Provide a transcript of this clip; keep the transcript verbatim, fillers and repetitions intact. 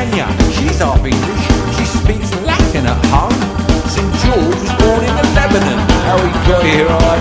Tanya, she's half English, she speaks Latin at home. Saint George was born in Lebanon, how he got here I